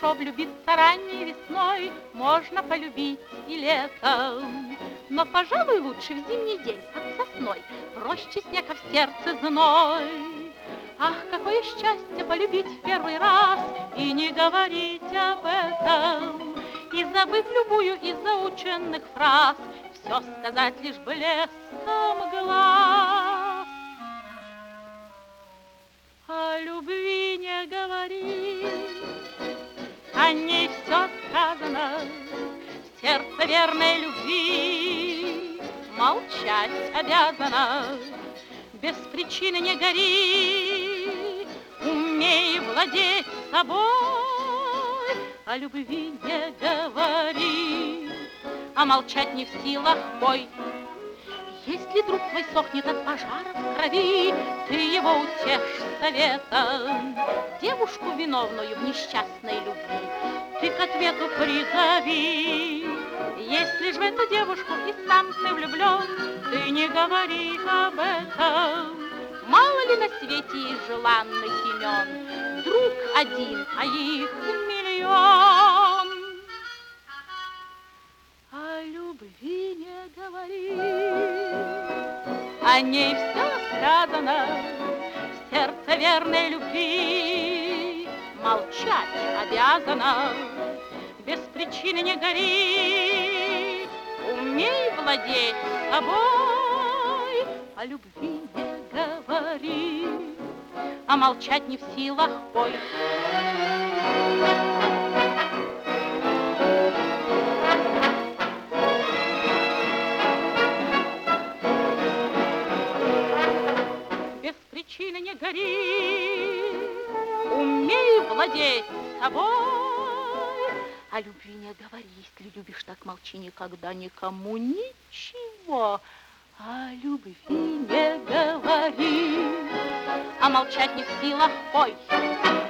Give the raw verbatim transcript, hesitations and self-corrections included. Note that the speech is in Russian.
хорошо влюбиться ранней весной, можно полюбить и летом. Но, пожалуй, лучше в зимний день под сосной, в роще снег, а в сердце зной. Ах, какое счастье полюбить в первый раз и не говорить об этом, и, забыв любую из заученных фраз, все сказать лишь блеском глаз. О любви не говори, о ней все сказано, в сердце верной любви молчать обязана. Без причины не гори, умей владеть собой, о любви не говори, а молчать не в силах пой. Если друг твой сохнет от пожара в крови, ты его утешь советом. Девушку, виновную в несчастной любви, ты к ответу призови. Если ж в эту девушку и сам ты влюблен, ты не говори об этом. Мало ли на свете есть желанных имен, друг один, а их миллион. О любви не говори, о ней все сказано, в сердце верной любви молчать обязана. Без причины не гори, умей владеть собой, о любви не говори, а молчать не в силах пой. Без причины не гори, умей владеть собой, о любви не говори, если любишь, так молчи никогда никому ничего. О любви не говори, а молчать не в силах пой.